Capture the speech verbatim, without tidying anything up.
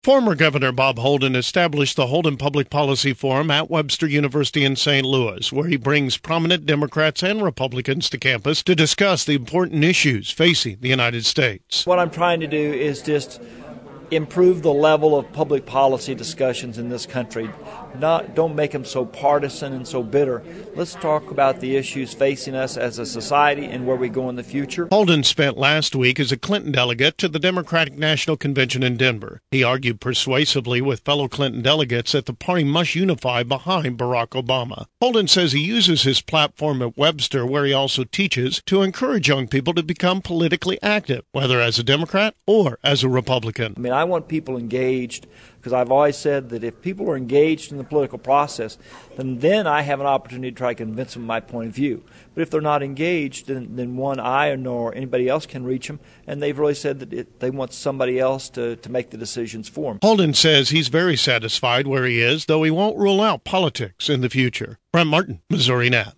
Former Governor Bob Holden established the Holden Public Policy Forum at Webster University in Saint Louis, where he brings prominent Democrats and Republicans to campus to discuss the important issues facing the United States. What I'm trying to do is just improve the level of public policy discussions in this country. Not, don't make them so partisan and so bitter. Let's talk about the issues facing us as a society and where we go in the future. Holden spent last week as a Clinton delegate to the Democratic National Convention in Denver. He argued persuasively with fellow Clinton delegates that the party must unify behind Barack Obama. Holden says he uses his platform at Webster, where he also teaches, to encourage young people to become politically active, whether as a Democrat or as a Republican. I mean, I want people engaged, because I've always said that if people are engaged in the political process, then then I have an opportunity to try to convince them of my point of view. But if they're not engaged, then, then one, I nor anybody else can reach them, and they've really said that it, they want somebody else to, to make the decisions for them. Holden says he's very satisfied where he is, though he won't rule out politics in the future. Brent Martin, Missouri Net.